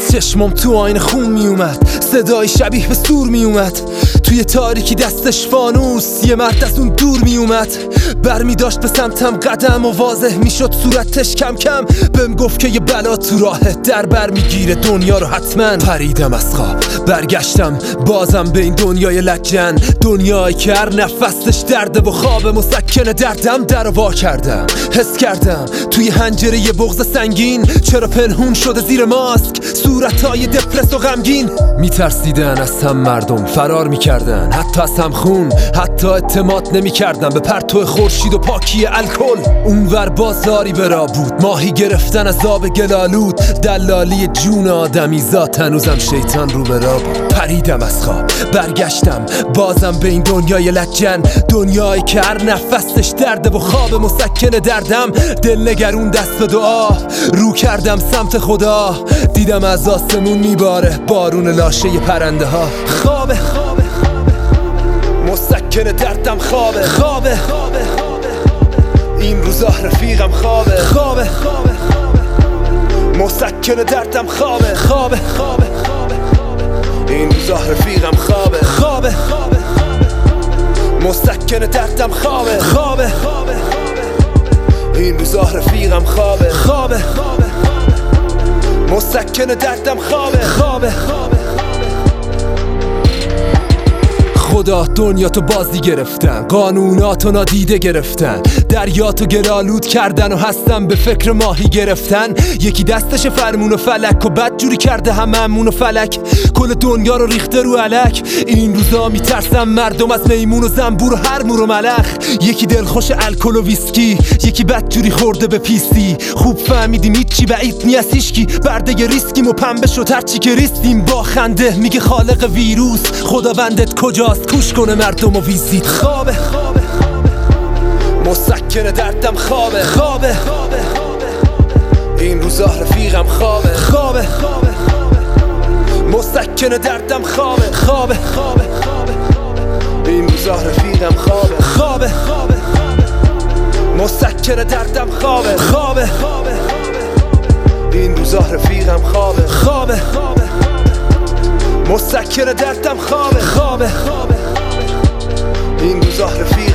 چشمم تو آینه خون میومد، صدای شبیه به سور میومد. توی تاریکی دستش فانوس، یه مرد از اون دور میومد. برمی داشت به سمتم قدم و واضح میشد صورتش کم کم. بهم گفت که یه بلا تو راهه، در بر میگیره دنیا رو حتما. پریدم از خواب برگشتم بازم به این دنیای لجن، دنیایی که هر نفسش درده و خواب مسکن دردم در وا کردم. حس کردم توی حنجره یه بغض سنگین، چرا پنهون شده زیر ماسک صورتای دپرس و غمگین. میترسیدن از هم مردم، فرار میکردن، حتی از هم خون، حتی اعتماد نمیکردن به پرتو خورشید و پاکی الکل. اونور بازاری برا بود، ماهی گرفتن از آب گلالود، دلالی جون آدمی ذات هنوزم شیطان رو برا بود. پریدم از خواب برگشتم بازم به این دنیای لجن، دنیایی که هر نفسش درده و خواب مسکن دردم. دل نگرون دست به دعا رو کردم سمت خدا، دیدم از آسمون میباره بارون لاشه پرنده ها. خوابه مسکن دردم، خوابه این روزا رفیقم، خوابه مسکن دردم، خوابه این روزا رفیقم، خوابه مسکن دردم، خوابه این روزا رفیقم، خوابه مسکن دردم، خوابه خدا دنیاتو بازی گرفتن، قانوناتو نادیده گرفتن، دریاتو گلالود کردن و هستم به فکر ماهی گرفتن. یکی دستش فرمون و فلک و بد جوری کرده هممون و فلک، کل دنیا رو ریخته رو علک. این روزا میترسم مردم از میمون و زنبور و هر مور و ملخ. یکی دلخوش الکل و ویسکی، یکی بد جوری خورده به پیستی. خوب فهمیدیم هیچی بعید نیست هیچکی، برده ریسکیم و پنبه شد هرچی که ریستیم. با خنده میگه خالق ویروس خداوندت کجاست، کوش کنه مردم و ویزید. خوابه مسکن دردم، خوابه این روزا رفیقم، خوابه مسکن دردم، خوابه این روزا رفیقم، خوابه مسکن دردم، خوابه این روزا رفیقم، خوابه مسکن دردم، خوابه این روزا رفیقم.